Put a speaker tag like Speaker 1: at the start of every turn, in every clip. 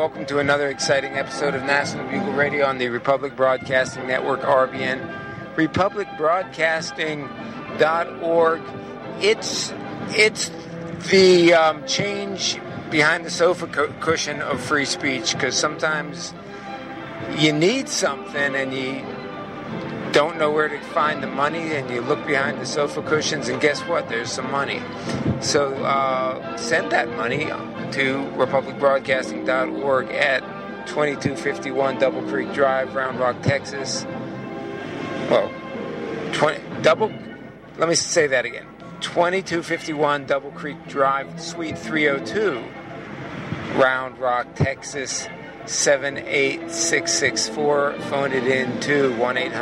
Speaker 1: welcome to another exciting episode of National Bugle Radio on the Republic Broadcasting Network, RBN, republicbroadcasting.org. It's the change behind the sofa cushion of free speech, because sometimes you need something and you don't know where to find the money, and you look behind the sofa cushions, and guess what? There's some money. So send that money to republicbroadcasting.org at 2251 Double Creek Drive, Round Rock, Texas. Well, let me say that again. 2251 Double Creek Drive, Suite 302, Round Rock, Texas, 78664. Phone it in to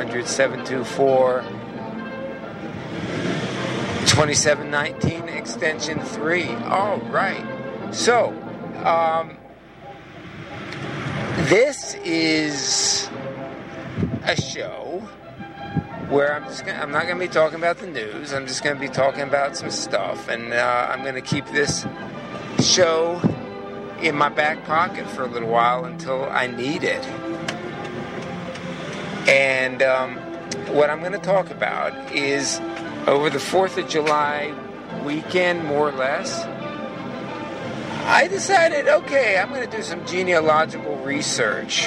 Speaker 1: 1-800-724-2719, extension 3. All right. So, this is a show where I'm not going to be talking about the news. I'm just going to be talking about some stuff, and I'm going to keep this show in my back pocket for a little while until I need it. And what I'm going to talk about is over the 4th of July weekend, more or less, I decided, okay, I'm going to do some genealogical research.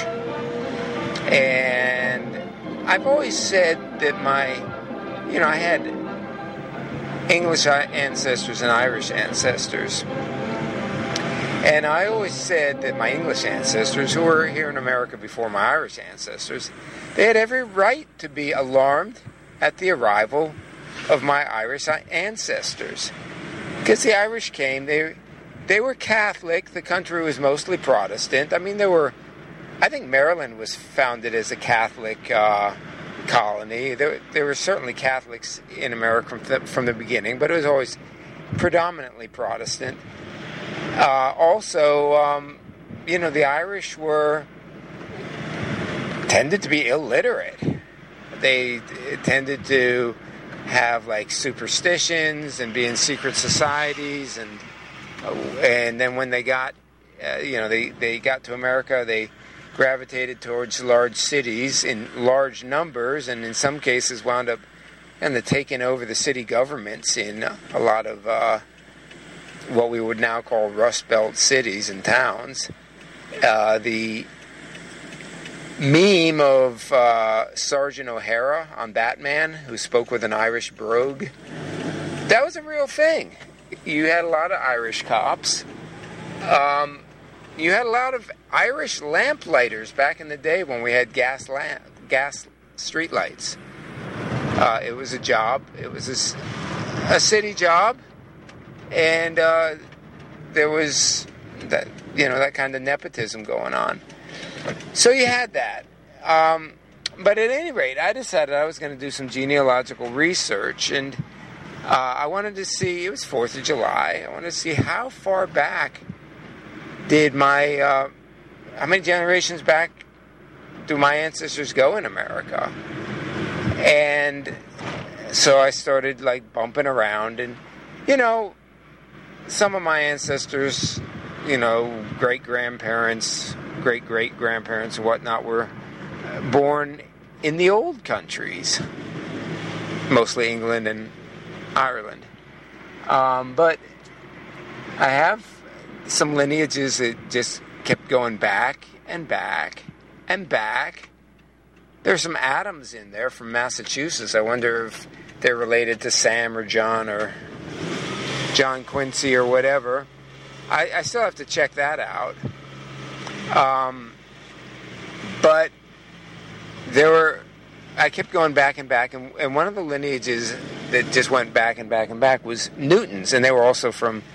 Speaker 1: And I've always said that I had English ancestors and Irish ancestors. And I always said that my English ancestors, who were here in America before my Irish ancestors, they had every right to be alarmed at the arrival of my Irish ancestors. Because the Irish came, they were Catholic, the country was mostly Protestant. I mean, I think Maryland was founded as a Catholic colony. There were certainly Catholics in America from the beginning, but it was always predominantly Protestant. The Irish tended to be illiterate. They tended to have like superstitions and be in secret societies, and then when they got, they got to America, they gravitated towards large cities in large numbers, and in some cases wound up taking over the city governments in a lot of what we would now call Rust Belt cities and towns. The meme of Sergeant O'Hara on Batman, who spoke with an Irish brogue, that was a real thing. You had a lot of Irish cops. You had a lot of Irish lamplighters back in the day when we had gas street lights. It was a job. It was a city job. And there was that kind of nepotism going on. So you had that. But at any rate, I decided I was going to do some genealogical research, and I wanted to see, it was 4th of July, I wanted to see how far back did how many generations back do my ancestors go in America? And so I started bumping around, and some of my ancestors, great-grandparents, great-great-grandparents and whatnot, were born in the old countries, mostly England and Ireland. But I have some lineages that just kept going back and back and back. There's some Adams in there from Massachusetts. I wonder if they're related to Sam or John or John Quincy or whatever. I still have to check that out. But I kept going back and back, and one of the lineages that just went back and back and back was Newtons, and they were from,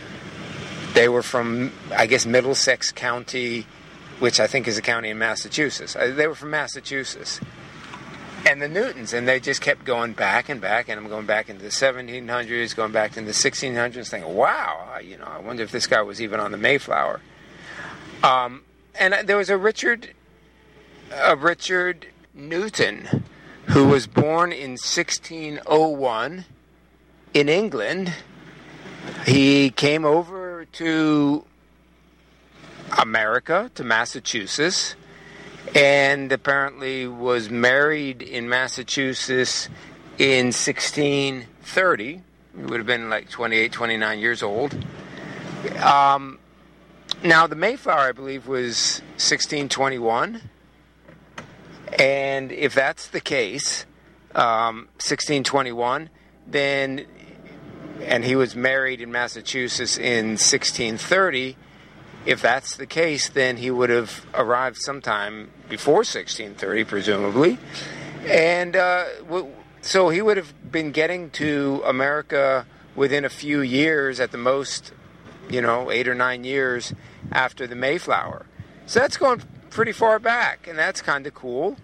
Speaker 1: I guess, Middlesex County, which I think is a county in Massachusetts. They were from Massachusetts. And the Newtons, and they just kept going back and back, and I'm going back into the 1700s, going back into the 1600s, thinking, wow, I wonder if this guy was even on the Mayflower. And there was a Richard Newton, who was born in 1601 in England. He came over to America, to Massachusetts, and apparently was married in Massachusetts in 1630. He would have been like 28, 29 years old. Now, the Mayflower, I believe, was 1621. And if that's the case, 1621, then, and he was married in Massachusetts in 1630, if that's the case, then he would have arrived sometime before 1630, presumably. And so he would have been getting to America within a few years, at the most, 8 or 9 years after the Mayflower. So that's going pretty far back, and that's kind of cool.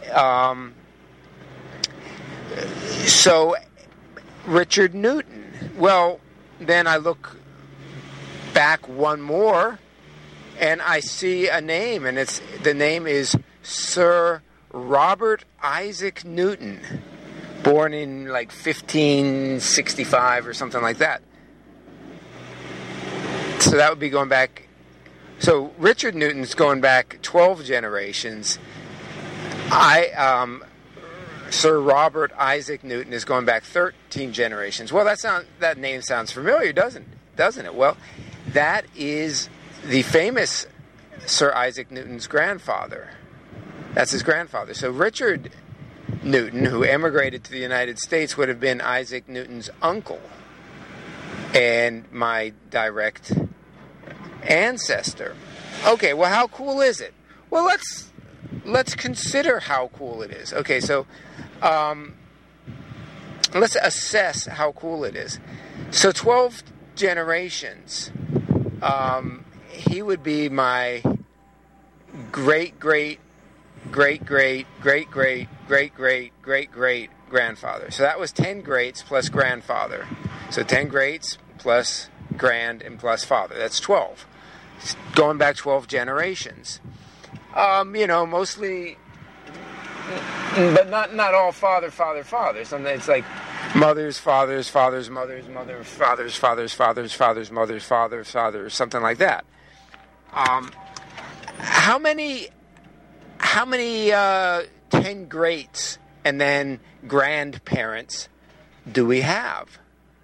Speaker 1: So Richard Newton. Well, then I look back one more, and I see a name, and the name is Sir Robert Isaac Newton, born in like 1565 or something like that. So that would be going back. So Richard Newton's going back 12 generations. Sir Robert Isaac Newton is going back 13 generations. Well, that name sounds familiar, doesn't it? Well, that is the famous Sir Isaac Newton's grandfather. That's his grandfather. So Richard Newton, who emigrated to the United States, would have been Isaac Newton's uncle and my direct ancestor. Okay, well, how cool is it? Well, let's consider how cool it is. Okay, so let's assess how cool it is. So 12 generations. He would be my great grandfather. So that was 10 greats plus grandfather. So 10 greats plus grand and plus father. That's 12. Going back 12 generations. Mostly, but not all father. Sometimes it's like mothers, fathers, mothers, fathers, mothers, fathers, something like that. How many 10 greats and then grandparents do we have?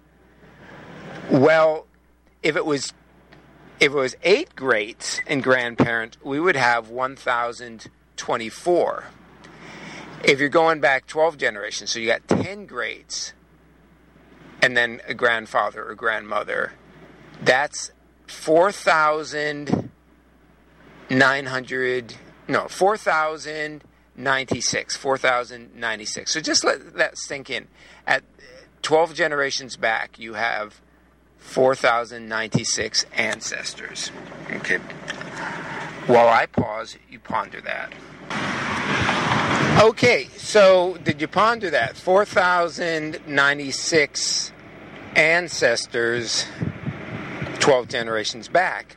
Speaker 1: Well, if it was 8 greats and grandparents, we would have 1,024. If you're going back 12 generations, so you got 10 greats and then a grandfather or grandmother, that's 4,096. So just let that sink in. At 12 generations back, you have 4,096 ancestors. Okay. While I pause, you ponder that. Okay, so did you ponder that? 4,096 ancestors 12 generations back.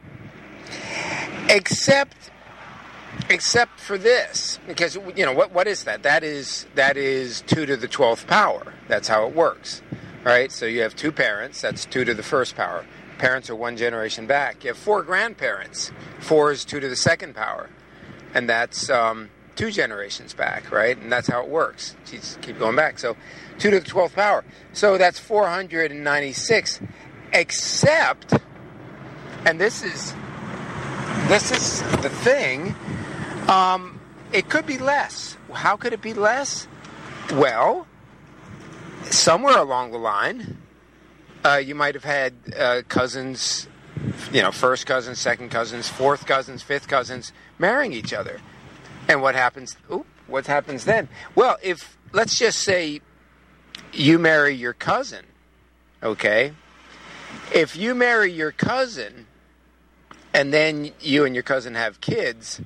Speaker 1: Except for this, because what is that? That is 2 to the 12th power. That's how it works. Right? So you have 2 parents, that's 2 to the first power. Parents are 1 generation back. You have 4 grandparents. 4 is 2 to the second power. And that's 2 generations back, right? And that's how it works. Just keep going back. So 2 to the 12th power. So that's 496, except, and this is the thing, it could be less. How could it be less? Well, somewhere along the line, you might have had cousins, first cousins, second cousins, fourth cousins, fifth cousins marrying each other. And what happens? What happens then? Well, let's just say you marry your cousin, okay? If you marry your cousin and then you and your cousin have kids,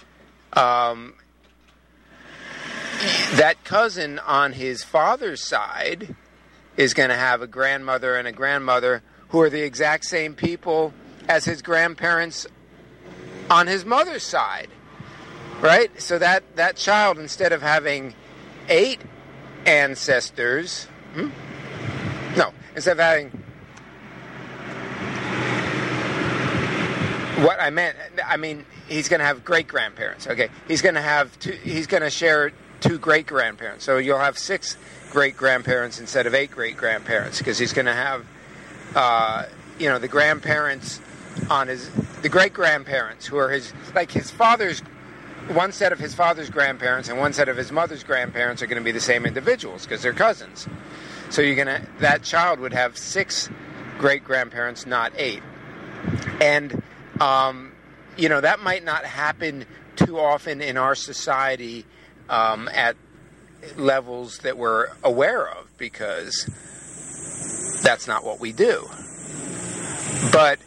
Speaker 1: that cousin on his father's side is going to have a grandmother and a grandmother who are the exact same people as his grandparents on his mother's side, right? So that child, instead of having 8 ancestors, instead of having What I meant, I mean, he's going to have great grandparents. Okay, he's going to share 2 great grandparents. So you'll have 6 great grandparents instead of 8 great grandparents, because he's going to have, the grandparents the great grandparents who are his father's. One set of his father's grandparents and one set of his mother's grandparents are going to be the same individuals because they're cousins. So that child would have 6 great grandparents, not 8. And that might not happen too often in our society at levels that we're aware of, because that's not what we do. But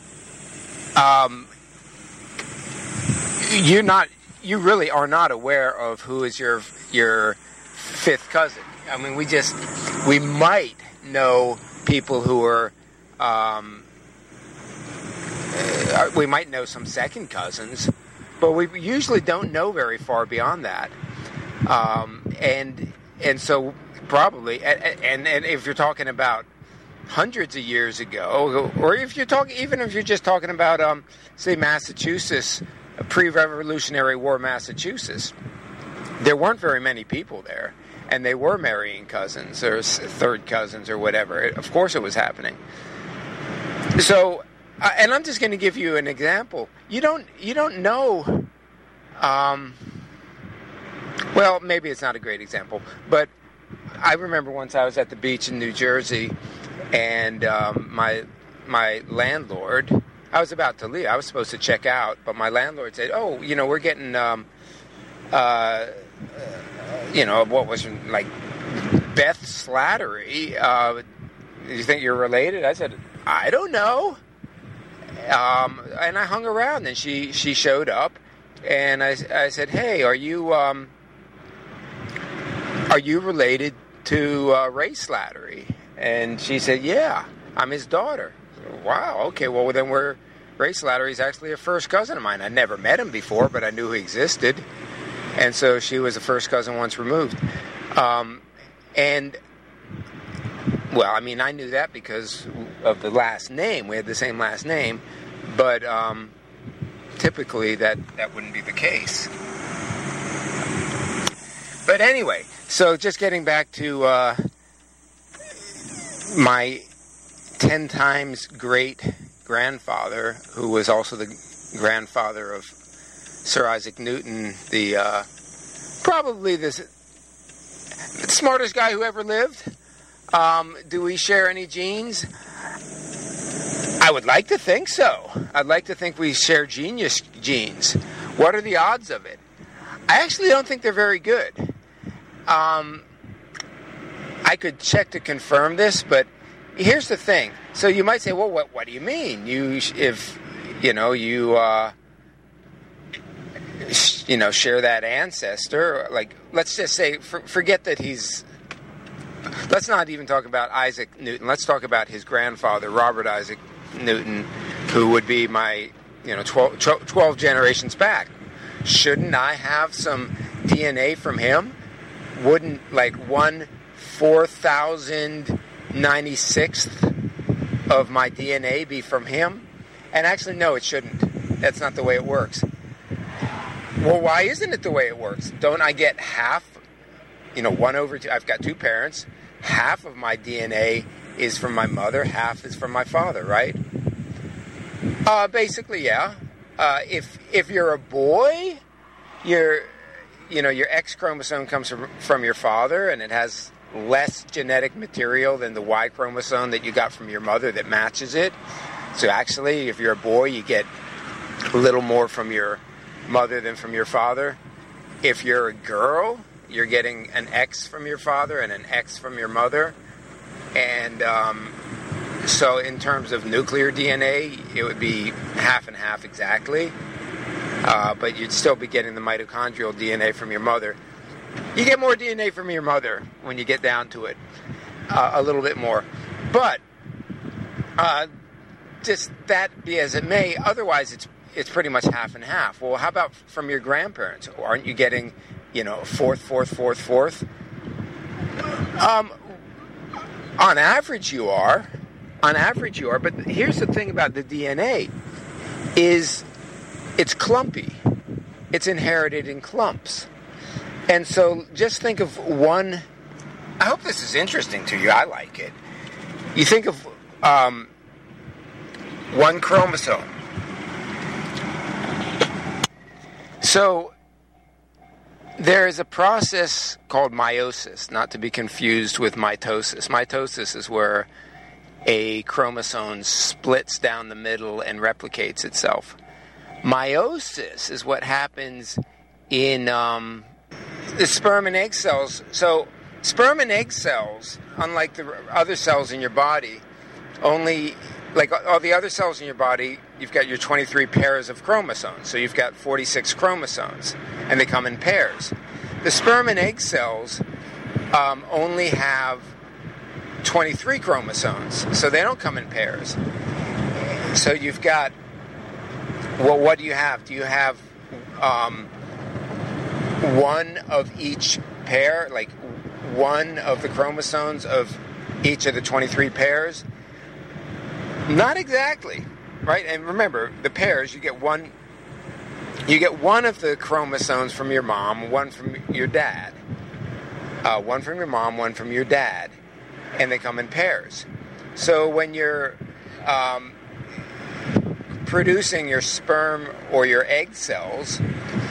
Speaker 1: you really are not aware of who is your 5th cousin. I mean, we might know people who are, we might know some second cousins, but we usually don't know very far beyond that. And so probably, and if you're talking about hundreds of years ago, or even if you're just talking about, say, Massachusetts, pre-Revolutionary War Massachusetts, there weren't very many people there, and they were marrying cousins or 3rd cousins or whatever. Of course it was happening. So, and I'm just going to give you an example. You don't know, well, maybe it's not a great example, but I remember once I was at the beach in New Jersey, and my landlord, I was about to leave. I was supposed to check out, but my landlord said, "Oh, we're getting, what was like Beth Slattery. Do you think you're related?" I said, "I don't know." And I hung around, and she showed up, and I said, "Hey, are you related to Ray Slattery?" And she said, "Yeah, I'm his daughter." Wow, okay, well then Ray Slattery is actually a first cousin of mine. I'd never met him before, but I knew he existed. And so she was a first cousin once removed. And, well, I mean, I knew that because of the last name. We had the same last name, but typically that wouldn't be the case. But anyway, so just getting back to my 10 times great grandfather, who was also the grandfather of Sir Isaac Newton, probably the smartest guy who ever lived. Do we share any genes? I would like to think so. I'd like to think we share genius genes. What are the odds of it? I actually don't think they're very good. I could check to confirm this, but here's the thing. So you might say, well, what do you mean? Share that ancestor. Like, let's just say, forget that let's not even talk about Isaac Newton. Let's talk about his grandfather, Robert Isaac Newton, who would be my, 12 generations back. Shouldn't I have some DNA from him? Wouldn't, 4,096th of my DNA be from him? And actually, no, it shouldn't. That's not the way it works. Well, why isn't it the way it works? Don't I get half, 1/2? I've got 2 parents. Half of my DNA is from my mother, half is from my father, right? Basically, yeah. If you're a boy, your X chromosome comes from your father, and it has less genetic material than the Y chromosome that you got from your mother that matches it. So actually, if you're a boy, you get a little more from your mother than from your father. If you're a girl, you're getting an X from your father and an X from your mother. And so in terms of nuclear DNA, it would be half and half exactly. But you'd still be getting the mitochondrial DNA from your mother. You get more DNA from your mother when you get down to it, a little bit more. But just that be as it may, otherwise it's pretty much half and half. Well, how about from your grandparents? Aren't you getting, fourth? On average you are. But here's the thing about the DNA. is it's clumpy. It's inherited in clumps. And so just think of one. I hope this is interesting to you. I like it. You think of one chromosome. So there is a process called meiosis, not to be confused with mitosis. Mitosis is where a chromosome splits down the middle and replicates itself. Meiosis is what happens in the sperm and egg cells. So sperm and egg cells, unlike the other cells in your body, only, like all the other cells in your body, you've got your 23 pairs of chromosomes. So you've got 46 chromosomes, and they come in pairs. The sperm and egg cells only have 23 chromosomes, so they don't come in pairs. So you've got, well, what do you have? Do you have one of each pair, like one of the chromosomes of each of the 23 pairs? Not exactly, right? And remember, the pairs, you get one of the chromosomes from your mom, one from your dad. One from your mom, one from your dad. And they come in pairs. So when you're producing your sperm or your egg cells,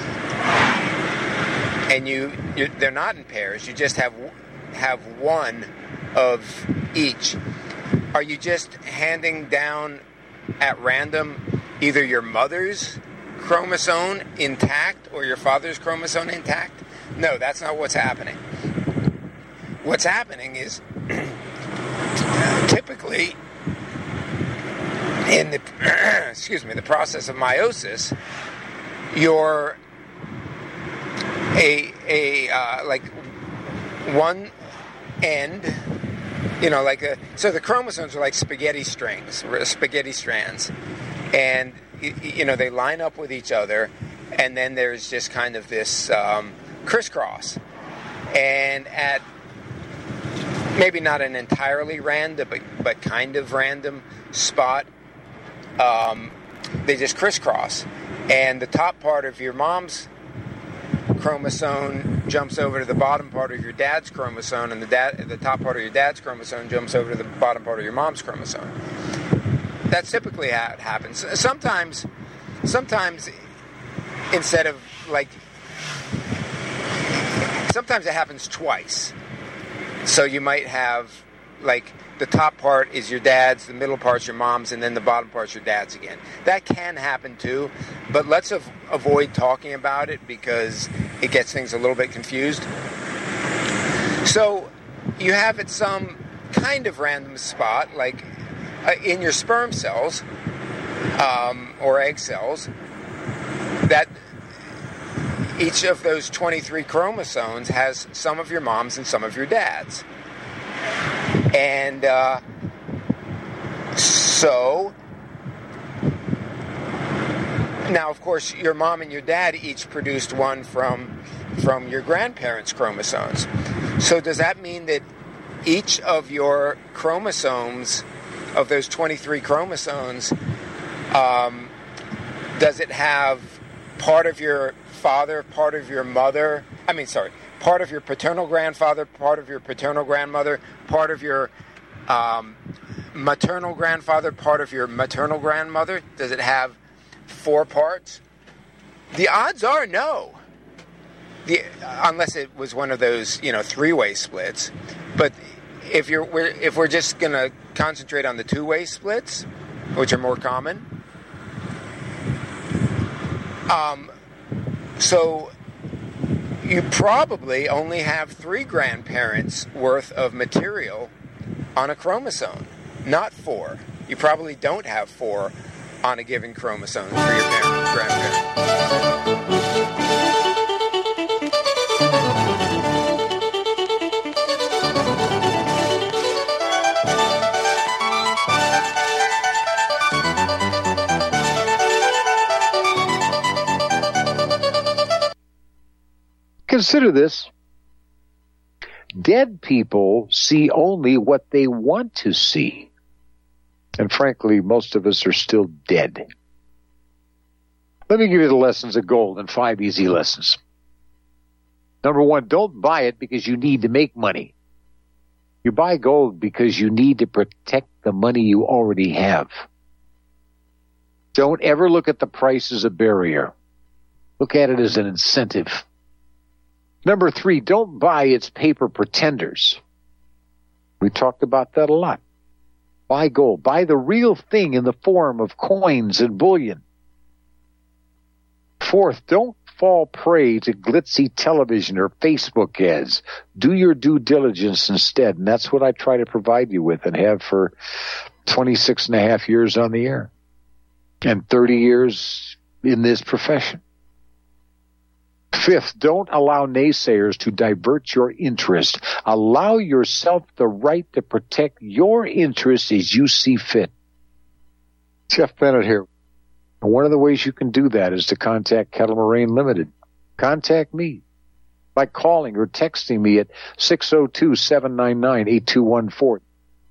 Speaker 1: and they're not in pairs, you just have one of each. Are you just handing down at random either your mother's chromosome intact or your father's chromosome intact? No, that's not what's happening. What's happening is typically in the the process of meiosis, you're like one end, so the chromosomes are like spaghetti strands, and they line up with each other, and then there's just kind of this crisscross, and at maybe not an entirely random, but kind of random spot, they just crisscross, and the top part of your mom's chromosome jumps over to the bottom part of your dad's chromosome, and the top part of your dad's chromosome jumps over to the bottom part of your mom's chromosome. That's typically how it happens. Sometimes instead of sometimes it happens twice. So you might have, the top part is your dad's, the middle part's your mom's, and then the bottom part's your dad's again. That can happen too, but let's avoid talking about it because it gets things a little bit confused. So you have at some kind of random spot, in your sperm cells or egg cells, that each of those 23 chromosomes has some of your mom's and some of your dad's. And so now, of course, your mom and your dad each produced one from your grandparents' chromosomes. So does that mean that each of your chromosomes, of those 23 chromosomes, does it have part of your father, part of your mother, part of your paternal grandfather, part of your paternal grandmother, part of your maternal grandfather, part of your maternal grandmother? Does it have 4 parts? The odds are no. Unless it was one of those, 3-way splits. But if we're just going to concentrate on the 2-way splits, which are more common, so you probably only have 3 grandparents worth of material on a chromosome, not 4. You probably don't have 4 on a given chromosome for your grandparent.
Speaker 2: Consider this. Dead people see only what they want to see. And frankly, most of us are still dead. Let me give you the lessons of gold in 5 easy lessons. Number 1, don't buy it because you need to make money. You buy gold because you need to protect the money you already have. Don't ever look at the price as a barrier. Look at it as an incentive. Number 3, don't buy its paper pretenders. We talked about that a lot. Buy gold. Buy the real thing in the form of coins and bullion. 4th, don't fall prey to glitzy television or Facebook ads. Do your due diligence instead, and that's what I try to provide you with and have for 26 and a half years on the air and 30 years in this profession. 5th, don't allow naysayers to divert your interest. Allow yourself the right to protect your interests as you see fit. Jeff Bennett here. And one of the ways you can do that is to contact Kettle Moraine Limited. Contact me by calling or texting me at 602-799-8214.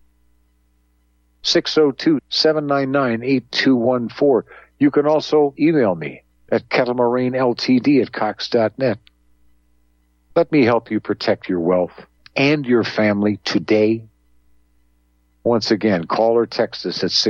Speaker 2: 602-799-8214. You can also email me at kettlemoraineLTD@cox.net. Let me help you protect your wealth and your family today. Once again, call or text us at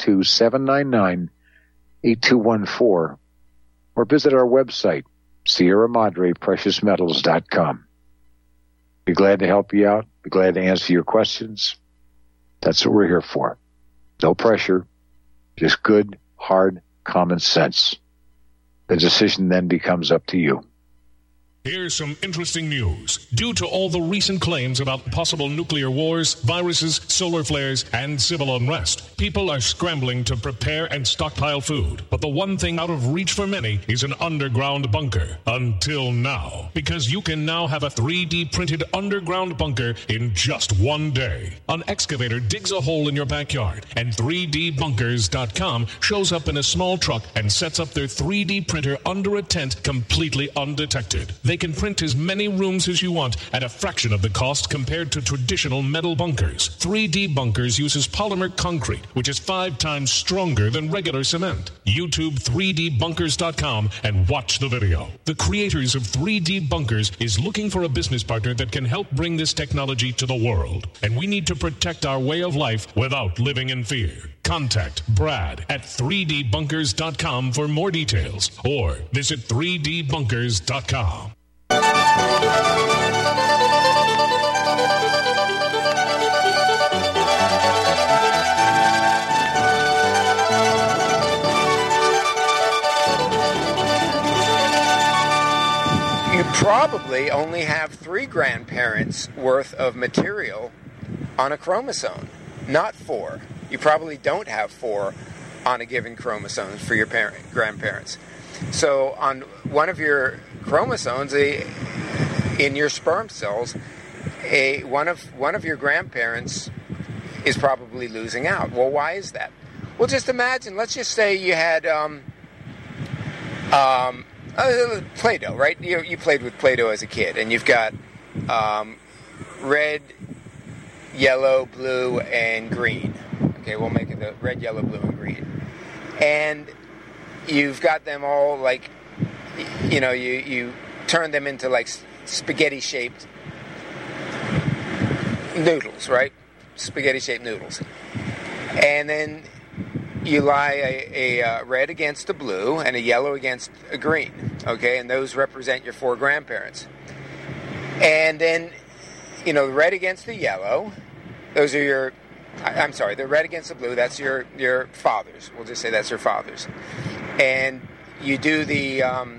Speaker 2: 602-799-8214 or visit our website, Sierra Madre PreciousMetals.com. Be glad to help you out. Be glad to answer your questions. That's what we're here for. No pressure, just good, hard, common sense. The decision then becomes up to you.
Speaker 3: Here's some interesting news. Due to all the recent claims about possible nuclear wars, viruses, solar flares, and civil unrest, people are scrambling to prepare and stockpile food. But the one thing out of reach for many is an underground bunker. Until now. Because you can now have a 3D printed underground bunker in just one day. An excavator digs a hole in your backyard, and 3dbunkers.com shows up in a small truck and sets up their 3D printer under a tent completely undetected. They can print as many rooms as you want at a fraction of the cost compared to traditional metal bunkers. 3D Bunkers uses polymer concrete, which is 5 times stronger than regular cement. YouTube 3dbunkers.com and watch the video. The creators of 3D Bunkers is looking for a business partner that can help bring this technology to the world. And we need to protect our way of life without living in fear. Contact Brad at 3dbunkers.com for more details or visit 3dbunkers.com.
Speaker 1: You probably only have 3 grandparents worth of material on a chromosome, not 4. You probably don't have 4 on a given chromosome for your grandparents. So on one of your chromosomes, in your sperm cells, one of your grandparents is probably losing out. Well, why is that? Well, just imagine. Let's just say you had Play-Doh, right? You played with Play-Doh as a kid, and you've got red, yellow, blue, and green. Okay, we'll make it the red, yellow, blue, and green. And you've got them all like, you turn them into like spaghetti-shaped noodles, right? Spaghetti-shaped noodles. And then you lie a red against a blue and a yellow against a green, okay? And those represent your 4 grandparents. And then, the red against the yellow, those are your... I'm sorry, the red against the blue, that's your fathers. We'll just say that's your fathers. And you do the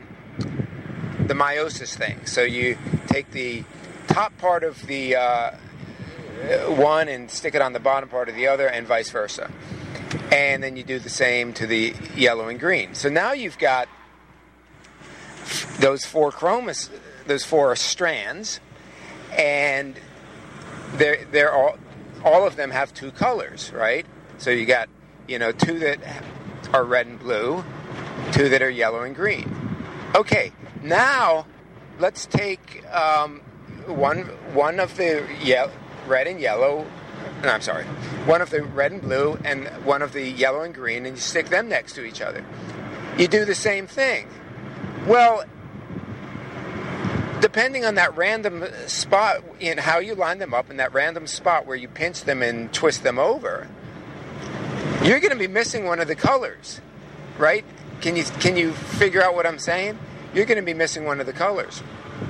Speaker 1: meiosis thing. So you take the top part of the one and stick it on the bottom part of the other, and vice versa. And then you do the same to the yellow and green. So now you've got those 4 those 4 strands, and they're all of them have 2 colors, right? So you got, 2 that are red and blue, 2 that are yellow and green. Okay, now let's take one of the red and yellow. No, I'm sorry. One of the red and blue and one of the yellow and green, and you stick them next to each other. you do the same thing. Well, depending on that random spot in how you line them up in that random spot where you pinch them and twist them over, you're going to be missing one of the colors, right? Can you figure out what I'm saying? You're going to be missing one of the colors.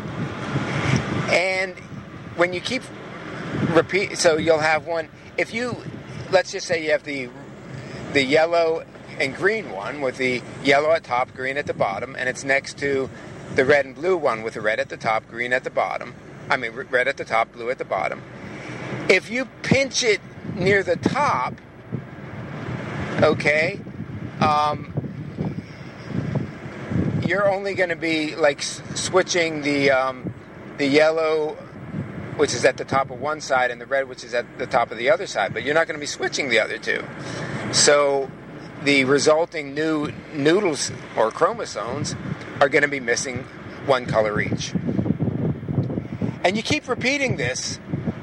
Speaker 1: And when you keep repeat, so you'll have one, if you, let's just say you have the yellow and green one with the yellow at top, green at the bottom, and it's next to the red and blue one with the red at the top, green at the bottom. I mean, red at the top, blue at the bottom. If you pinch it near the top, okay, you're only going to be like switching the yellow, which is at the top of one side, and the red, which is at the top of the other side, but you're not going to be switching the other two. So the resulting new noodles or chromosomes are going to be missing one color each. And you keep repeating this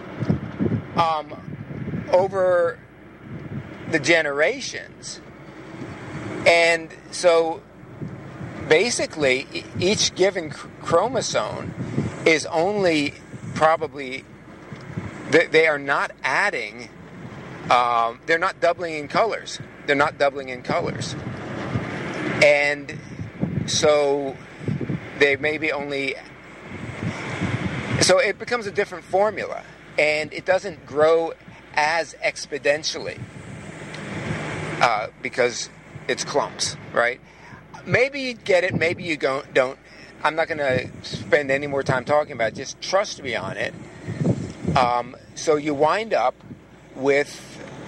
Speaker 1: over the generations. And so basically each given chromosome is only probably, they are not adding, they're not doubling in colors. They're not doubling in colors. And so they maybe only, so it becomes a different formula, and it doesn't grow as exponentially because it's clumps, right? Maybe you get it, maybe you don't. I'm not going to spend any more time talking about it. Just trust me on it. So you wind up with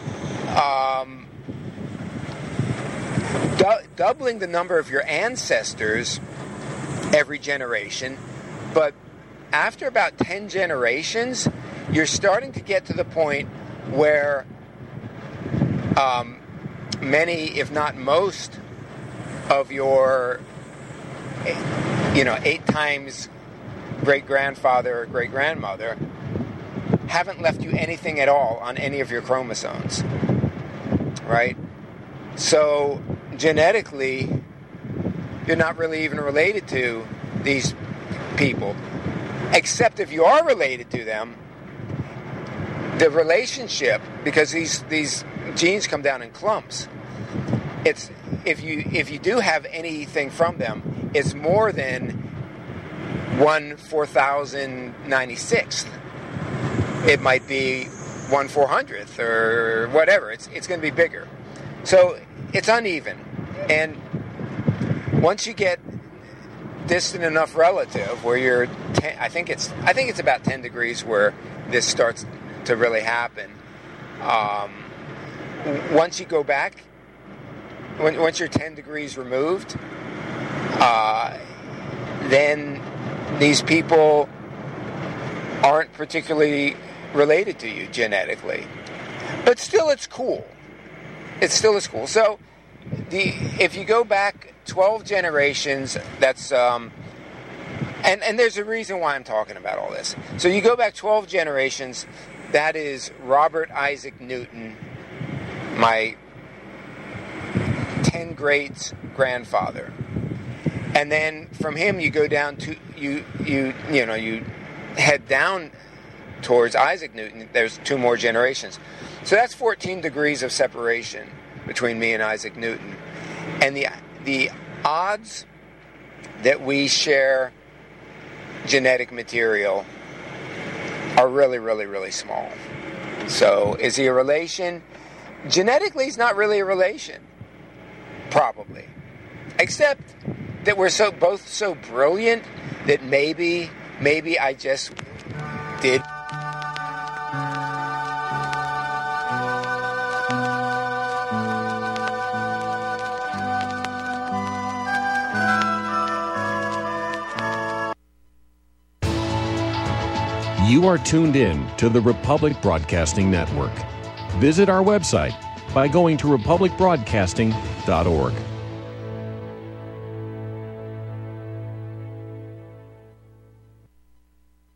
Speaker 1: doubling the number of your ancestors every generation, but after about 10 generations, you're starting to get to the point where many, if not most, of your 8 times great-grandfather or great-grandmother haven't left you anything at all on any of your chromosomes, right? So genetically, you're not really even related to these people, except if you are related to them, the relationship, because these genes come down in clumps, it's if you do have anything from them, it's more than 1/4096th. It might be 1/400th or whatever. It's going to be bigger. So it's uneven. And once you get distant enough relative where you're I think it's about 10 degrees where this starts to really happen. Once you go back, once you're 10 degrees removed, then these people aren't particularly related to you genetically. But still, it's cool. It still is cool. So if you go back 12 generations, that's and there's a reason why I'm talking about all this. So you go back 12 generations, that is Robert Isaac Newton, my 10 greats grandfather. And then from him you go down to you head down towards Isaac Newton. There's 2 more generations. So that's 14 degrees of separation between me and Isaac Newton. And the odds that we share genetic material are really, really, really small. So is he a relation? Genetically, he's not really a relation. Probably. Except that we're both so brilliant that maybe I just did.
Speaker 4: You are tuned in to the Republic Broadcasting Network. Visit our website by going to republicbroadcasting.org.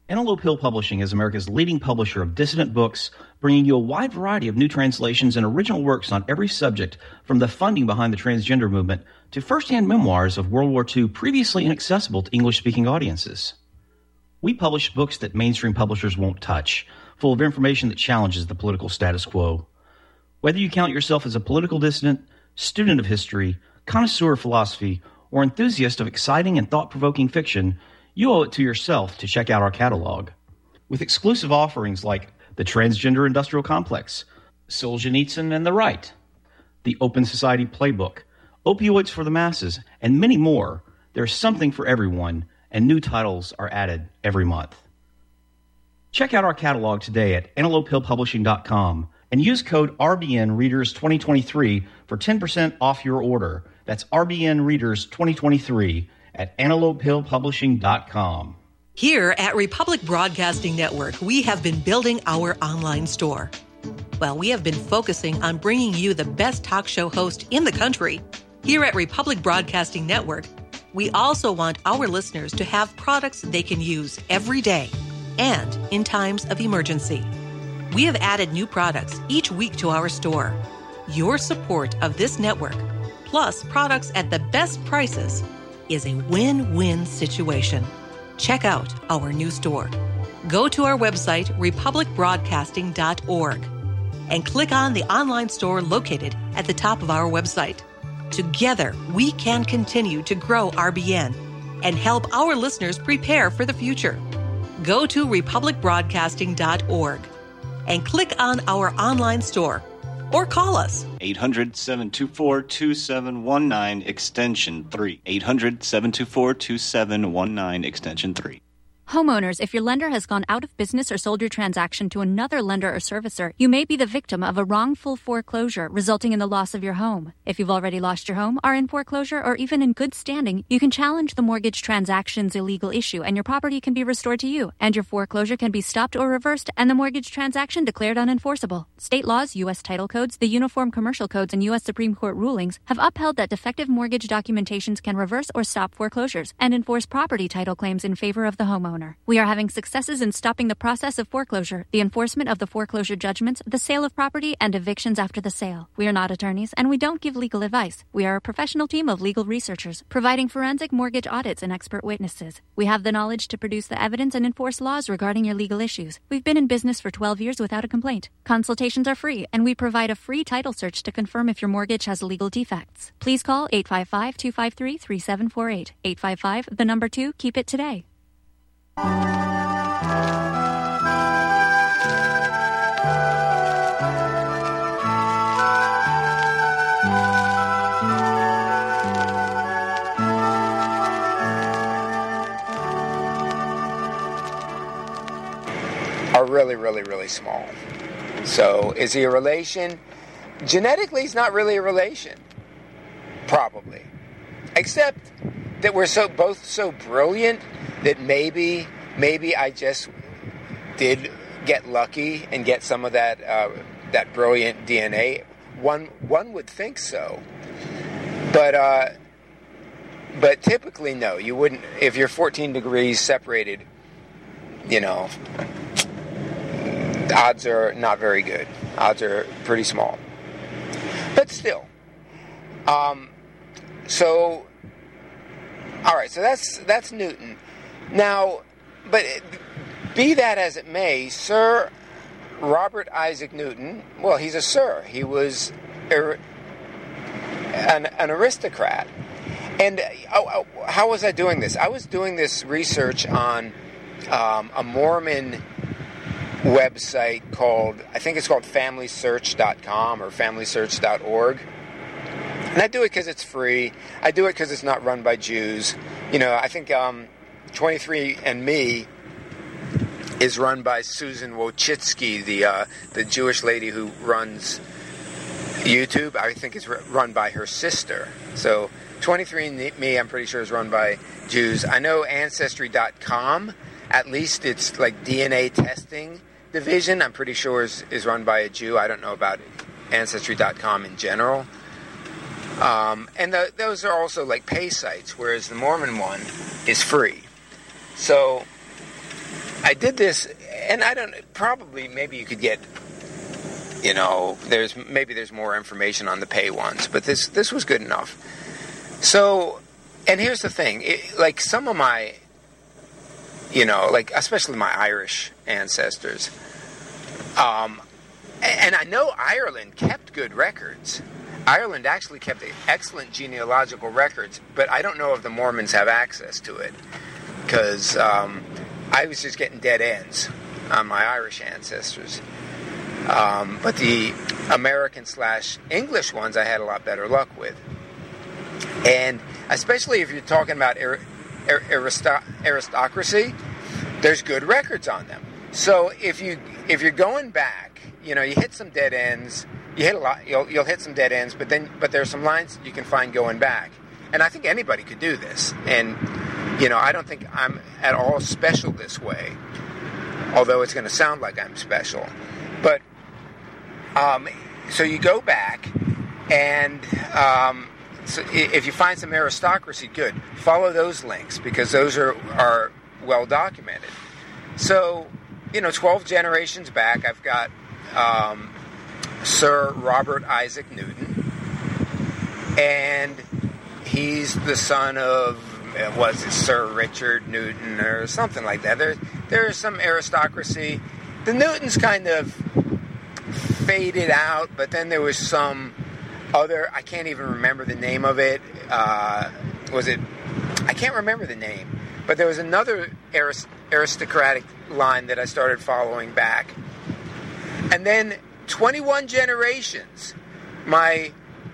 Speaker 5: Antelope Hill Publishing is America's leading publisher of dissident books, bringing you a wide variety of new translations and original works on every subject, from the funding behind the transgender movement to first-hand memoirs of World War II previously inaccessible to English-speaking audiences. We publish books that mainstream publishers won't touch, full of information that challenges the political status quo. Whether you count yourself as a political dissident, student of history, connoisseur of philosophy, or enthusiast of exciting and thought-provoking fiction, you owe it to yourself to check out our catalog. With exclusive offerings like The Transgender Industrial Complex, Solzhenitsyn and the Right, The Open Society Playbook, Opioids for the Masses, and many more, there's something for everyone, and new titles are added every month. Check out our catalog today at antelopehillpublishing.com and use code RBNReaders2023 for 10% off your order. That's RBNReaders2023 at antelopehillpublishing.com.
Speaker 6: Here at Republic Broadcasting Network, we have been building our online store. Well, we have been focusing on bringing you the best talk show host in the country. Here at Republic Broadcasting Network, we also want our listeners to have products they can use every day and in times of emergency. We have added new products each week to our store. Your support of this network, plus products at the best prices, is a win-win situation. Check out our new store. Go to our website, republicbroadcasting.org, and click on the online store located at the top of our website. Together, we can continue to grow RBN and help our listeners prepare for the future. Go to republicbroadcasting.org and click on our online store or call us.
Speaker 7: 800-724-2719, extension 3. 800-724-2719, extension 3.
Speaker 8: Homeowners, if your lender has gone out of business or sold your transaction to another lender or servicer, you may be the victim of a wrongful foreclosure resulting in the loss of your home. If you've already lost your home, are in foreclosure, or even in good standing, you can challenge the mortgage transaction's illegal issue and your property can be restored to you, and your foreclosure can be stopped or reversed and the mortgage transaction declared unenforceable. State laws, U.S. title codes, the Uniform Commercial Codes, and U.S. Supreme Court rulings have upheld that defective mortgage documentations can reverse or stop foreclosures and enforce property title claims in favor of the homeowner. We are having successes in stopping the process of foreclosure, the enforcement of the foreclosure judgments, the sale of property, and evictions after the sale. We are not attorneys, and we don't give legal advice. We are a professional team of legal researchers, providing forensic mortgage audits and expert witnesses. We have the knowledge to produce the evidence and enforce laws regarding your legal issues. We've been in business for 12 years without a complaint. Consultations are free, and we provide a free title search to confirm if your mortgage has legal defects. Please call 855-253-3748. 855, the number 2, keep it today.
Speaker 1: Are really, really, really small. So, is he a relation? Genetically, he's not really a relation. Probably. Except that we're both so brilliant that maybe I just did get lucky and get some of that brilliant DNA. One would think so, but typically no. You wouldn't if you're 14 degrees separated. You know, the odds are not very good. Odds are pretty small, but still. So, all right. So that's Newton. Now, but be that as it may, Sir Robert Isaac Newton, well, he's a sir. He was an aristocrat. And how was I doing this? I was doing this research on a Mormon website called, I think it's called FamilySearch.com or FamilySearch.org. And I do it because it's free. I do it because it's not run by Jews. You know, I think 23andMe is run by Susan Wojcicki, the Jewish lady who runs YouTube. I think it's run by her sister. So 23andMe, I'm pretty sure, is run by Jews. I know Ancestry.com, at least its like DNA testing division, I'm pretty sure is run by a Jew. I don't know about Ancestry.com in general. And those are also like pay sites, whereas the Mormon one is free. So I did this, and maybe you could get, there's more information on the pay ones, but this was good enough. So, and here's the thing, like some of my, especially my Irish ancestors, and I know Ireland kept good records. Ireland actually kept excellent genealogical records, but I don't know if the Mormons have access to it, because I was just getting dead ends on my Irish ancestors. But the American/English ones I had a lot better luck with. And especially if you're talking about aristocracy, there's good records on them. So if you're going back, you hit some dead ends. You hit a lot. You'll hit some dead ends, but there's some lines you can find going back. And I think anybody could do this. And I don't think I'm at all special this way, although it's going to sound like I'm special. But so you go back, and so if you find some aristocracy, good. Follow those links, because those are well documented. So 12 generations back, I've got Sir Robert Isaac Newton, and he's the son of, was it Sir Richard Newton or something like that. There's some aristocracy. The Newtons kind of faded out, but then there was some other, I can't even remember the name of it. I can't remember the name, but there was another aristocratic line that I started following back. And then 21 generations, my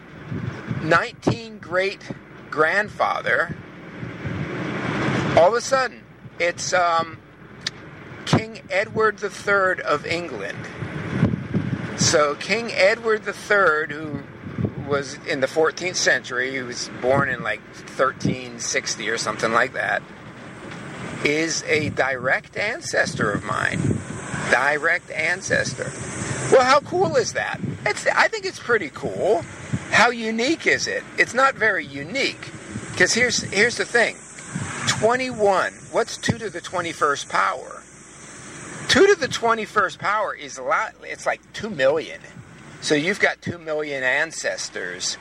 Speaker 1: 19 great-grandfather, all of a sudden, it's King Edward III of England. So King Edward III, who was in the 14th century, he was born in like 1360 or something like that, is a direct ancestor of mine. Direct ancestor. Well, how cool is that? I think it's pretty cool. How unique is it? It's not very unique, because here's the thing. 21. What's 2 to the 21st power? 2 to the 21st power is a lot. It's like 2 million. So you've got 2 million ancestors.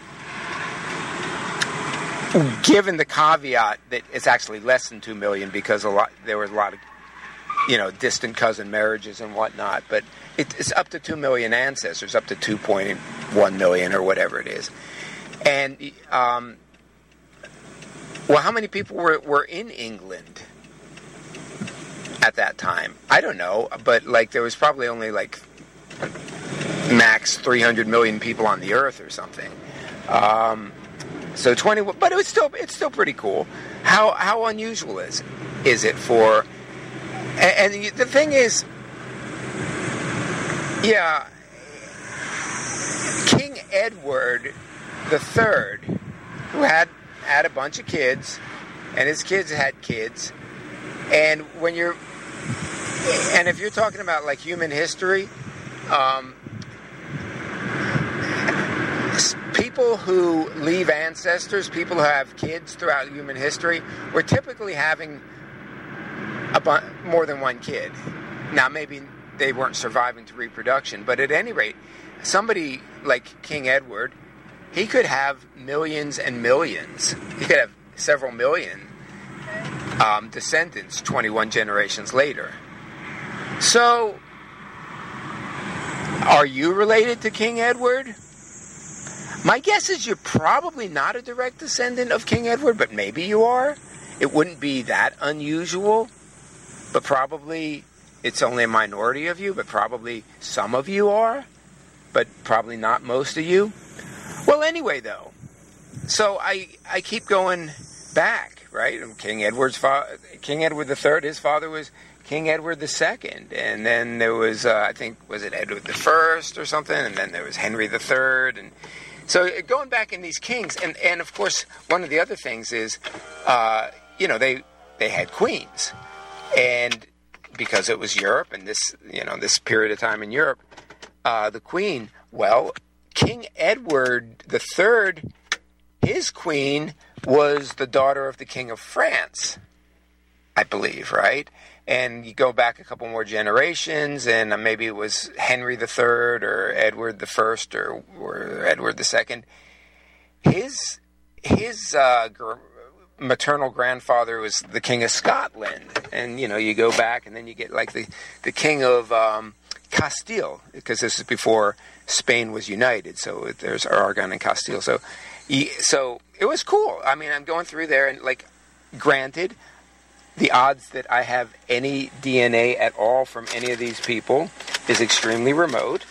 Speaker 1: Given the caveat that it's actually less than 2 million, because there was a lot of distant cousin marriages and whatnot, but it's up to 2 million ancestors, up to 2.1 million or whatever it is. And how many people were in England at that time? I don't know, but there was probably only max 300 million people on the earth or something. So 20, but it's still pretty cool. How unusual is it for? And the thing is, King Edward III, who had a bunch of kids, and his kids had kids, and if you're talking about human history, people who leave ancestors, people who have kids throughout human history, were typically having more than one kid. Now, maybe they weren't surviving to reproduction, but at any rate, somebody like King Edward, he could have millions and millions. He could have several million descendants 21 generations later. So, are you related to King Edward? My guess is you're probably not a direct descendant of King Edward, but maybe you are. It wouldn't be that unusual, but probably it's only a minority of you, but probably some of you are, but probably not most of you. Well, anyway, though, so I keep going back, right? King Edward III, his father was King Edward II, and then there was, I think, was it Edward I or something, and then there was Henry III, and so going back in these kings, and of course, one of the other things is, they had queens, and because it was Europe, and this period of time in Europe, the queen, King Edward III, his queen was the daughter of the King of France. I believe, right? And you go back a couple more generations, and maybe it was Henry III or Edward I or Edward II. His maternal grandfather was the King of Scotland, and you go back, and then you get like the King of Castile, because this is before Spain was united. So there's Aragon and Castile. So it was cool. I mean, I'm going through there, and like, granted, the odds that I have any DNA at all from any of these people is extremely remote.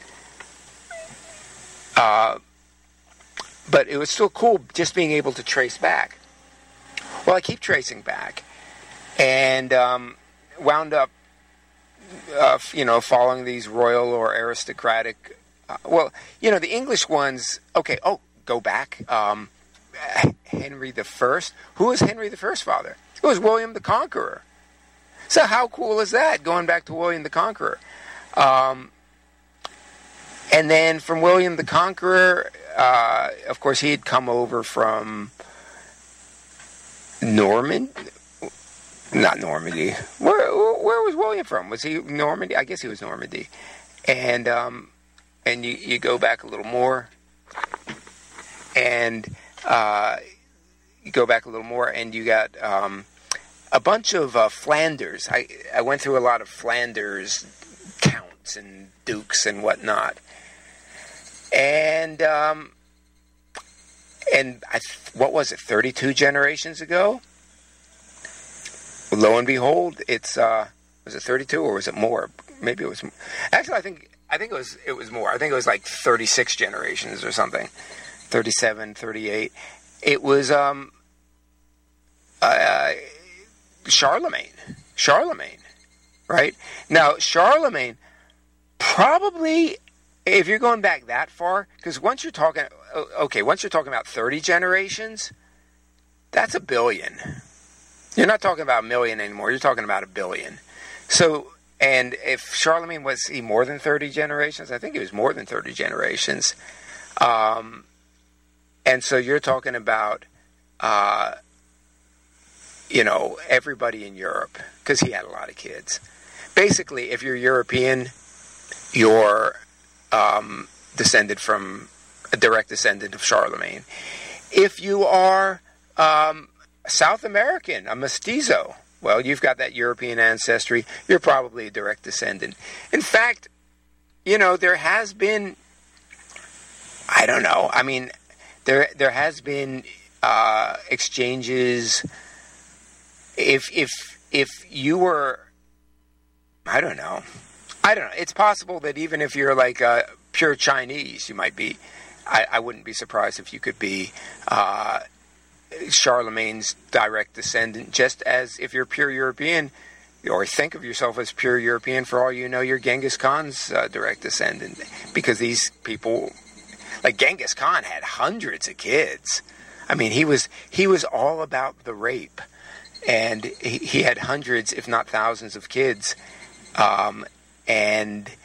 Speaker 1: But it was still cool just being able to trace back. Well, I keep tracing back, and wound up, following these royal or aristocratic. The English ones. Okay. Oh, go back. Henry I. Who was Henry I's father? It was William the Conqueror. So how cool is that, going back to William the Conqueror? And then from William the Conqueror, of course, he had come over from not Normandy. Where was William from? Was he Normandy? I guess he was Normandy. And you go back a little more, and you go back a little more, and you got a bunch of Flanders. I went through a lot of Flanders counts and dukes and whatnot, and what was it? 32 generations ago. Lo and behold, it's was it 32 or was it more? Maybe it was. Actually, I think it was more. I think it was like 36 generations or something. 37, 38. It was Charlemagne, right? Now, Charlemagne, probably, if you're going back that far, because once you're talking about 30 generations, that's 1 billion. You're not talking about 1 million anymore. You're talking about 1 billion. So, and if Charlemagne, was he more than 30 generations? I think he was more than 30 generations. And so you're talking about, everybody in Europe, because he had a lot of kids. Basically, if you're European, you're descended from a direct descendant of Charlemagne. If you are South American, a mestizo, well, you've got that European ancestry. You're probably a direct descendant. In fact, there has been, I don't know, I mean, there has been exchanges. If you were, I don't know. It's possible that even if you're like pure Chinese, you might be. I wouldn't be surprised if you could be Charlemagne's direct descendant, just as if you're pure European, or think of yourself as pure European, for all you know, you're Genghis Khan's direct descendant. Because these people, like Genghis Khan, had hundreds of kids. I mean, he was all about the rape, and he had hundreds, if not thousands, of kids, and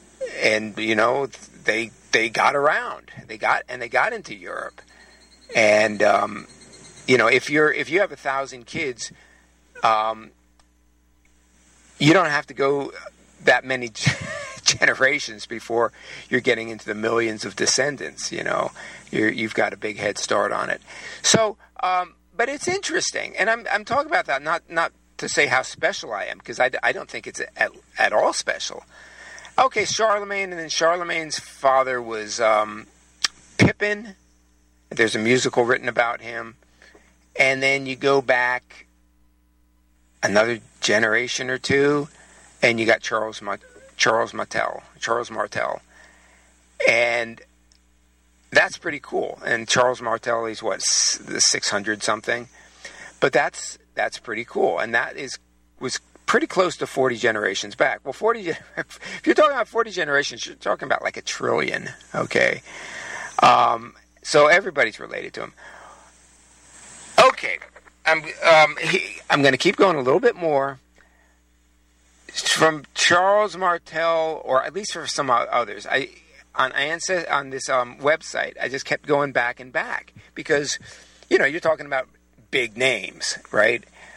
Speaker 1: they got around, they got into Europe, and if you have 1,000 kids, you don't have to go that many generations before you're getting into the millions of descendants. You've got a big head start on it. So, but it's interesting, and I'm talking about that not to say how special I am, because I don't think it's at all special. Okay, Charlemagne, and then Charlemagne's father was Pippin. There's a musical written about him. And then you go back another generation or two, and you got Charles Martel. And that's pretty cool. And Charles Martel is what, 600 something? But that's pretty cool. And that was pretty close to 40 generations back. Well, if you're talking about 40 generations, you're talking about like 1 trillion, okay? So everybody's related to him. Okay, I'm going to keep going a little bit more. From Charles Martel, or at least for some others, on this website, I just kept going back and back because, you're talking about big names, right?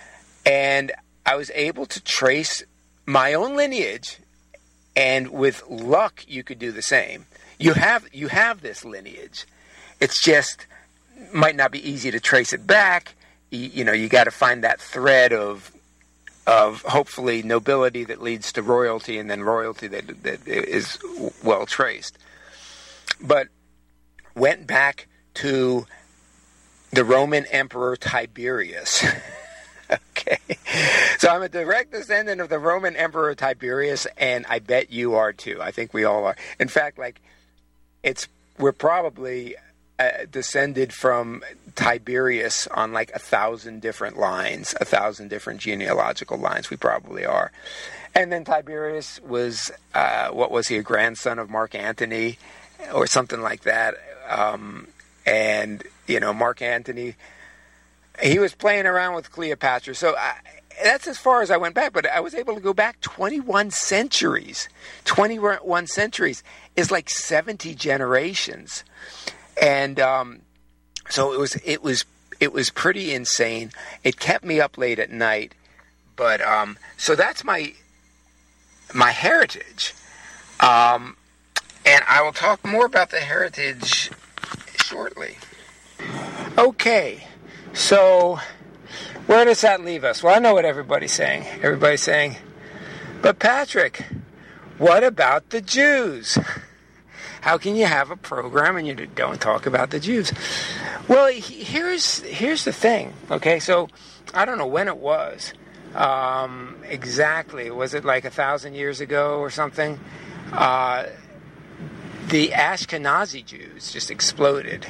Speaker 1: And I was able to trace my own lineage, and with luck, you could do the same. You have this lineage. It's just might not be easy to trace it back. You got to find that thread of hopefully nobility that leads to royalty, and then royalty that is well traced. But went back to the Roman Emperor Tiberius. Okay, so I'm a direct descendant of the Roman Emperor Tiberius, and I bet you are too. I think we all are. In fact, we're probably descended from Tiberius on 1,000 different lines, 1,000 different genealogical lines. We probably are. And then Tiberius was, what was he, a grandson of Mark Antony or something like that. And, Mark Antony, he was playing around with Cleopatra. So that's as far as I went back, but I was able to go back 21 centuries. 21 centuries is like 70 generations. And so it was pretty insane. It kept me up late at night. But so that's my heritage. And I will talk more about the heritage shortly. Okay. So, where does that leave us? Well, I know what everybody's saying. Everybody's saying, but Patrick, what about the Jews? How can you have a program and you don't talk about the Jews? Well, here's the thing, okay? So, I don't know when it was exactly. Was it 1,000 years ago or something? The Ashkenazi Jews just exploded.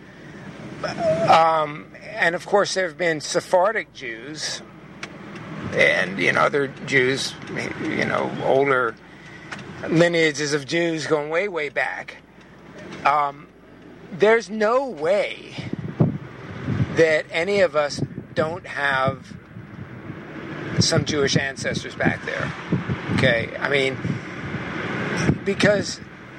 Speaker 1: And of course, there have been Sephardic Jews and, other Jews, older lineages of Jews going way, way back. There's no way that any of us don't have some Jewish ancestors back there. Okay? I mean, because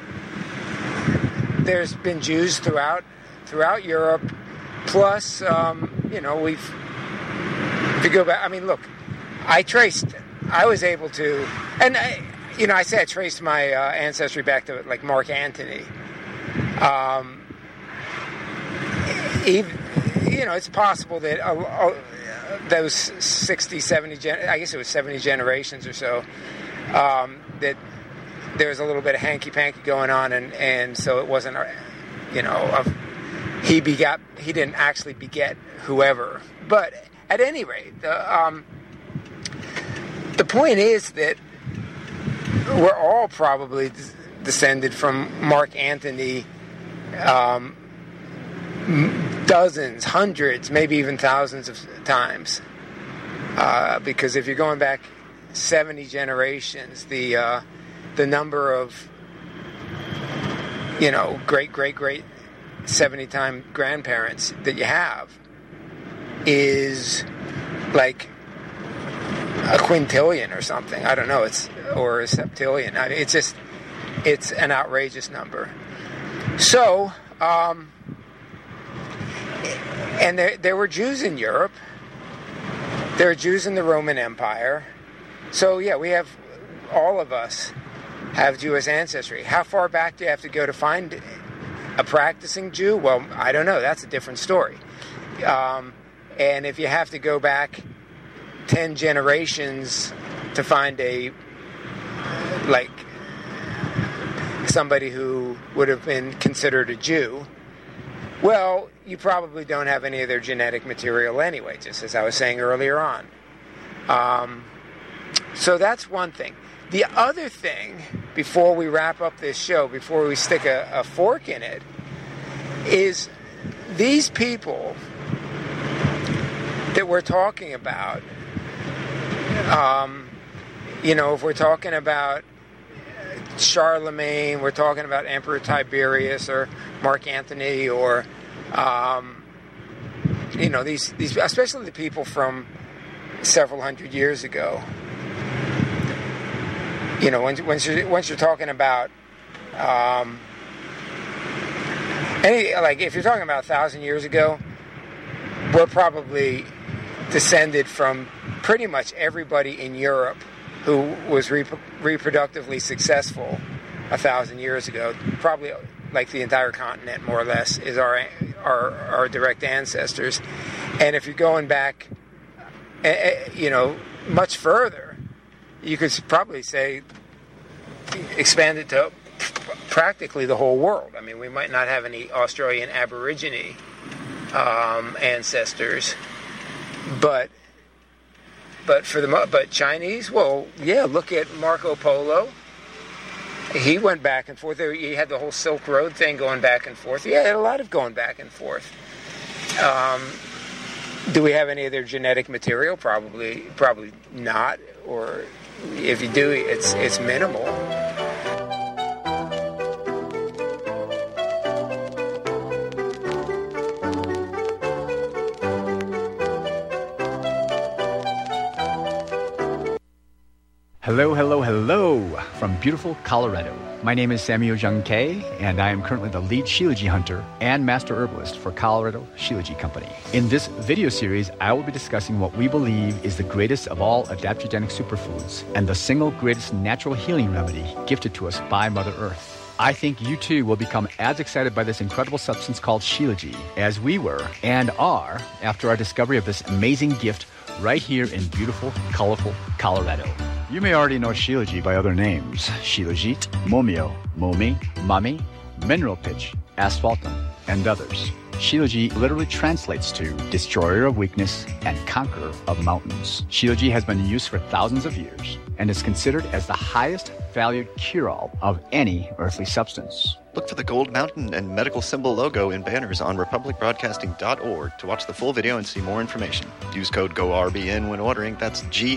Speaker 1: there's been Jews throughout Europe. Plus, if you go back, I mean, look, I was able to, and I say I traced my ancestry back to Mark Antony. It's possible that those 60, 70, I guess it was 70 generations or so, that there was a little bit of hanky-panky going on, and so it wasn't, he didn't actually beget whoever. But at any rate, the point is that we're all probably descended from Mark Antony, dozens, hundreds, maybe even thousands of times. Because if you're going back 70 generations, the number of, great 70-time grandparents that you have is like a quintillion or something. I don't know. Or a septillion. I mean, it's an outrageous number. So, and there were Jews in Europe. There were Jews in the Roman Empire. So yeah, all of us have Jewish ancestry. How far back do you have to go to find a practicing Jew? Well, I don't know. That's a different story. And if you have to go back 10 generations to find somebody who would have been considered a Jew, well, you probably don't have any of their genetic material anyway, just as I was saying earlier on. So that's one thing. The other thing, before we wrap up this show, before we stick a fork in it, is these people that we're talking about, if we're talking about Charlemagne, we're talking about Emperor Tiberius or Mark Antony or, these, especially the people from several hundred years ago. Once you're talking about if you're talking about 1,000 years ago, we're probably descended from pretty much everybody in Europe who was reproductively successful 1,000 years ago, probably like the entire continent, more or less, is our direct ancestors. And if you're going back, much further, you could probably say expand it to practically the whole world. I mean, we might not have any Australian Aborigine ancestors, but Chinese. Well, yeah. Look at Marco Polo. He went back and forth. He had the whole Silk Road thing going back and forth. Yeah, a lot of going back and forth. Do we have any of their genetic material? Probably not. Or if you do, it's minimal.
Speaker 9: Hello from beautiful Colorado. My name is Samuel Jung Kei, and I am currently the lead Shilajit hunter and master herbalist for Colorado Shilajit Company. In this video series, I will be discussing what we believe is the greatest of all adaptogenic superfoods and the single greatest natural healing remedy gifted to us by Mother Earth. I think you too will become as excited by this incredible substance called Shilajit as we were and are after our discovery of this amazing gift right here in beautiful, colorful Colorado. You may already know Shilajit by other names: Shilajit, Momio, Momi, Mami, Mineral Pitch, Asphaltum, and others. Shilajit literally translates to destroyer of weakness and conqueror of mountains. Shilajit has been in use for thousands of years and is considered as the highest valued cure-all of any earthly substance.
Speaker 7: Look for the Gold Mountain and medical symbol logo in banners on republicbroadcasting.org to watch the full video and see more information. Use code GORBN when ordering. That's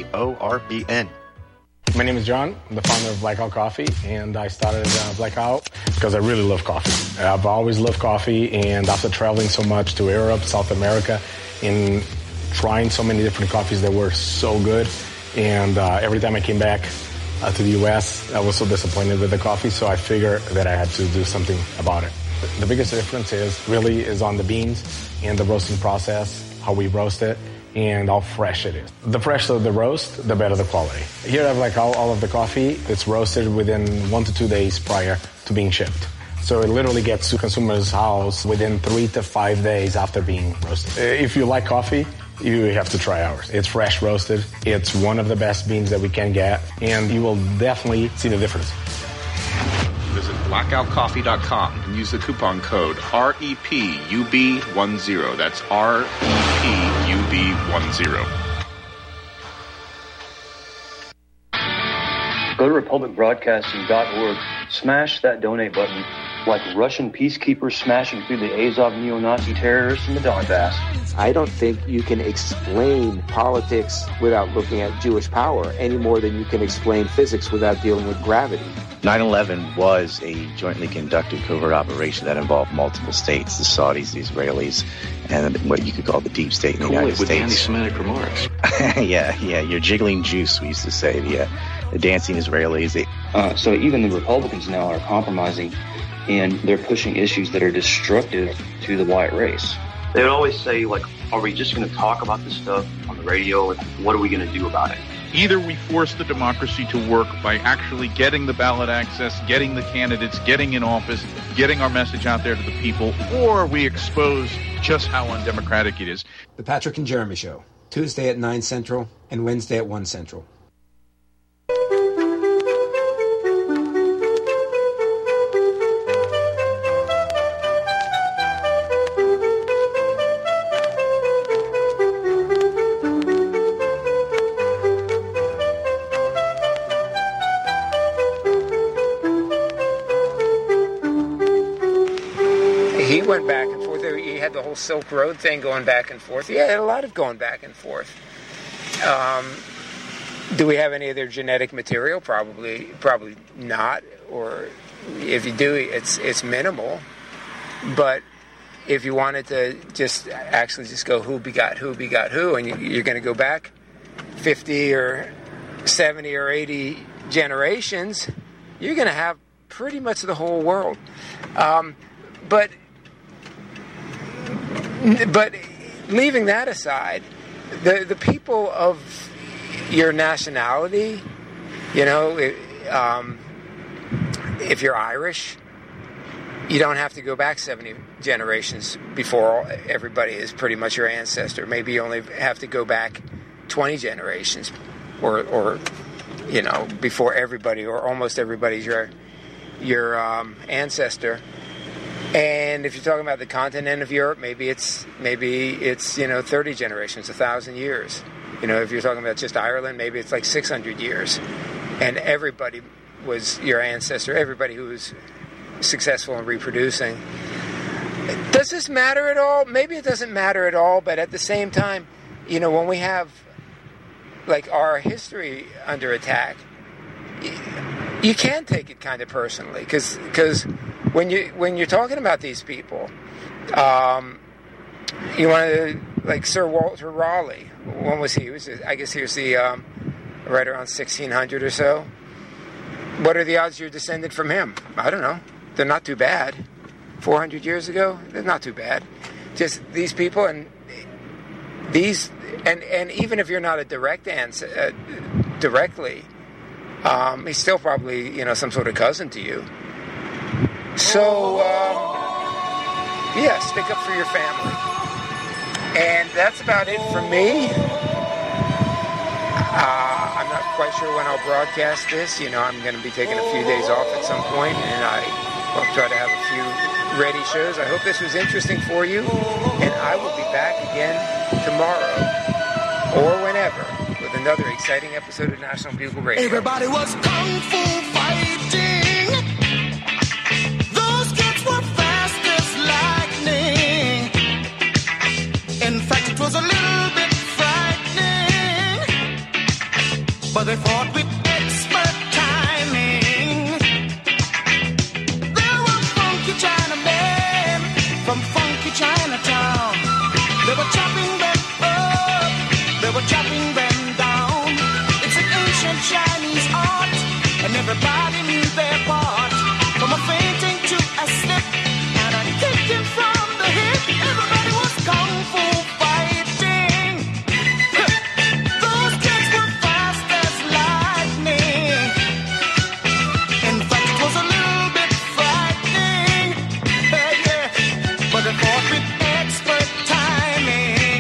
Speaker 7: GORBN.
Speaker 10: My name is John. I'm the founder of Black Owl Coffee, and I started Black Owl because I really love coffee. I've always loved coffee, and after traveling so much to Europe, South America, and trying so many different coffees that were so good, and every time I came back to the U.S., I was so disappointed with the coffee, so I figured that I had to do something about it. The biggest difference is on the beans and the roasting process, how we roast it, and how fresh it is. The fresher the roast, the better the quality. Here I have like all of the coffee. It's roasted within 1 to 2 days prior to being shipped. So it literally gets to consumer's house within 3 to 5 days after being roasted. If you like coffee, you have to try ours. It's fresh roasted. It's one of the best beans that we can get, and you will definitely see the difference.
Speaker 11: Visit blackowlcoffee.com and use the coupon code REPUB10. That's REPUB10.
Speaker 12: Go to republicbroadcasting.org, smash that donate button like Russian peacekeepers smashing through the Azov neo-Nazi terrorists in the Donbass.
Speaker 13: I don't think you can explain politics without looking at Jewish power any more than you can explain physics without dealing with gravity.
Speaker 14: 9/11 was a jointly conducted covert operation that involved multiple states, the Saudis, the Israelis, and what you could call the deep state in the United States.
Speaker 7: With anti-Semitic remarks.
Speaker 14: yeah, you're jiggling juice, we used to say, the dancing Israelis.
Speaker 12: So even the Republicans now are compromising, and they're pushing issues that are destructive to the white race. They would always say, like, are we just going to talk about this stuff on the radio, and what are we going to do about it?
Speaker 15: Either we force the democracy to work by actually getting the ballot access, getting the candidates, getting in office, getting our message out there to the people, or we expose just how undemocratic it is.
Speaker 16: The Patrick and Jeremy Show, Tuesday at 9 Central and Wednesday at 1 Central.
Speaker 1: He went back and forth. He had the whole Silk Road thing going back and forth. Yeah, a lot of going back and forth. Do we have any of their genetic material? Probably not. Or if you do, it's minimal. But if you wanted to just go who begot who, and you're going to go back 50 or 70 or 80 generations, you're going to have pretty much the whole world. But leaving that aside, the people of your nationality, if you're Irish, you don't have to go back 70 generations before everybody is pretty much your ancestor. Maybe you only have to go back 20 generations or before everybody or almost everybody's your ancestor. And if you're talking about the continent of Europe, maybe it's 30 generations, 1,000 years. If you're talking about just Ireland, maybe it's like 600 years. And everybody was your ancestor, everybody who was successful in reproducing. Does this matter at all? Maybe it doesn't matter at all, but at the same time, when we have like our history under attack, you can take it kind of personally, because when you're talking about these people, you want to, like Sir Walter Raleigh. When was he? I guess he was the right around 1600 or so. What are the odds you're descended from him? I don't know. They're not too bad. 400 years ago, they're not too bad. Just these people and even if you're not a direct answer, directly, he's still probably some sort of cousin to you. So stick up for your family. And that's about it for me. I'm not quite sure when I'll broadcast this. I'm going to be taking a few days off at some point, and I'll try to have a few ready shows. I hope this was interesting for you, and I will be back again tomorrow or whenever with another exciting episode of National Bugle Radio.
Speaker 17: Everybody was kung fu fighting. Those kids were fast as lightning. In fact, it was a little bit frightening, but they fought with expert timing. There were funky Chinamen from funky Chinatown. They were chopping them up, they were chopping them down. It's an ancient Chinese art, and everybody knew their part. From a fainting to a slip, and a kicking from the hip. Everybody was kung fu fighting. Those kids were fast as lightning. In fact, it was a little bit frightening. But they fought with expert timing.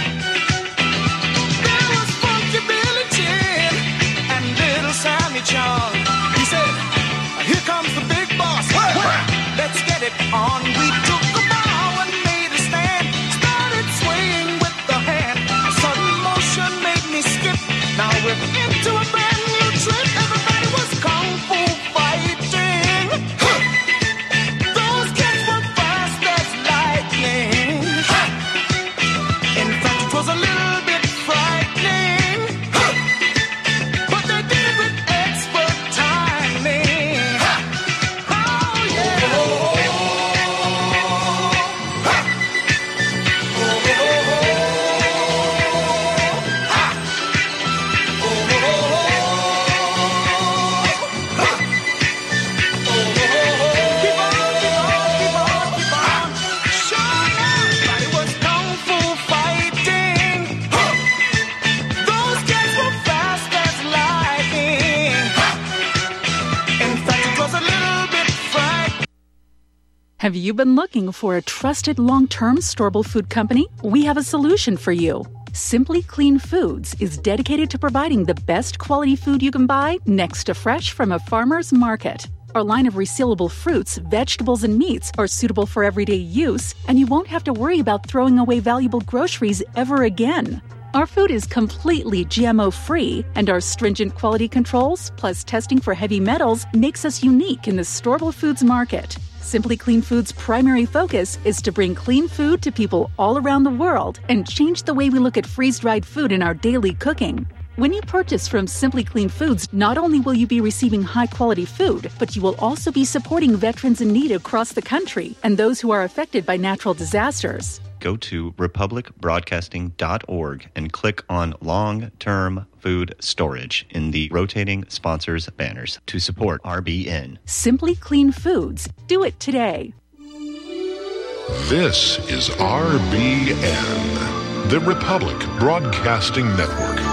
Speaker 17: There was Funky Billy Chin and Little Sammy Chung. He said, "Here comes the big boss. Let's get it on." We took a bow and made a stand. Started swaying with the hand. Sudden motion made me skip. Now we're into a brand new trip. Everybody was kung fu fighting. Those kids were fast as lightning. In fact, it was a little bit frightening, but they did it with expert timing. Oh yeah.
Speaker 18: Have you been looking for a trusted long-term storable food company? We have a solution for you. Simply Clean Foods is dedicated to providing the best quality food you can buy next to fresh from a farmer's market. Our line of resealable fruits, vegetables, and meats are suitable for everyday use, and you won't have to worry about throwing away valuable groceries ever again. Our food is completely GMO-free, and our stringent quality controls, plus testing for heavy metals, makes us unique in the storable foods market. Simply Clean Foods' primary focus is to bring clean food to people all around the world and change the way we look at freeze-dried food in our daily cooking. When you purchase from Simply Clean Foods, not only will you be receiving high-quality food, but you will also be supporting veterans in need across the country and those who are affected by natural disasters.
Speaker 7: Go to republicbroadcasting.org and click on long-term food storage in the rotating sponsors banners to support RBN.
Speaker 18: Simply Clean Foods. Do it today.
Speaker 3: This is RBN, the Republic Broadcasting Network.